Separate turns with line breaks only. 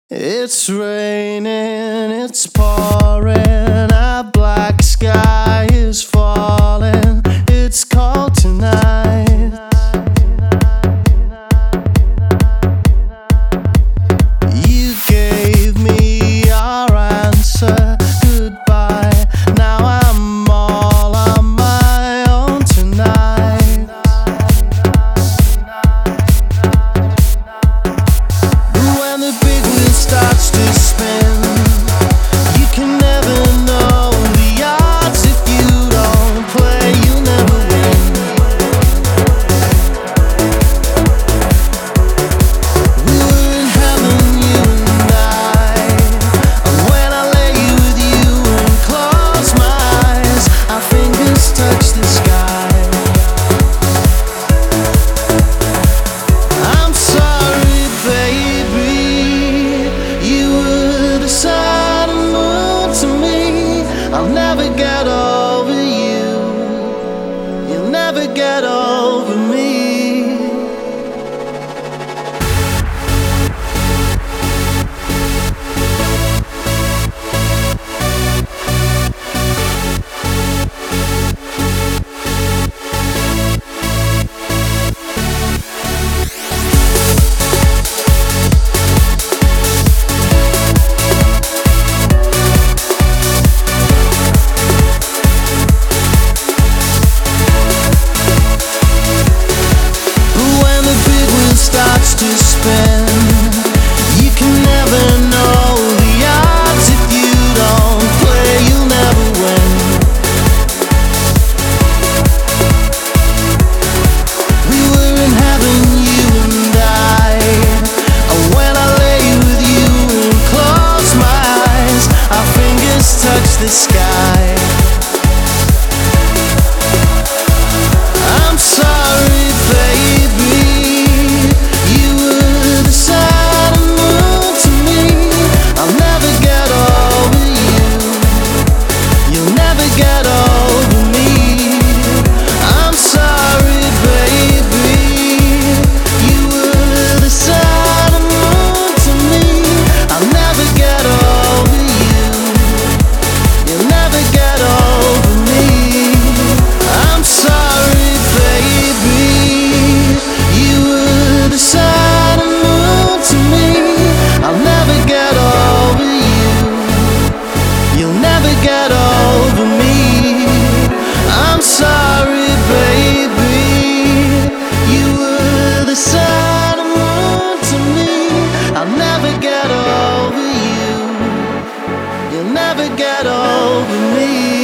It's raining, it's pouring, a black sky is falling. It's cold tonight. You gave me your answer, goodbye. Now I'm all on my own tonight. When the big wheel starts to spin, you can never know the odds. If you don't play, you'll never win. We were in heaven, you and I, and when I lay with you and close my eyes, our fingers touch the sky. I'm sorry, baby, you were the sun and moon to me. I'll never get over you, you'll never get over me. Starts to spin, you can never know the odds. If you don't play, you'll never win. We were in heaven, you and I, and when I lay with you and close my eyes, our fingers touch the sky. I'm sorry, baby, get over me. I'm sorry, baby, you were the sun and moon to me. I'll never get over you, you'll never get over me.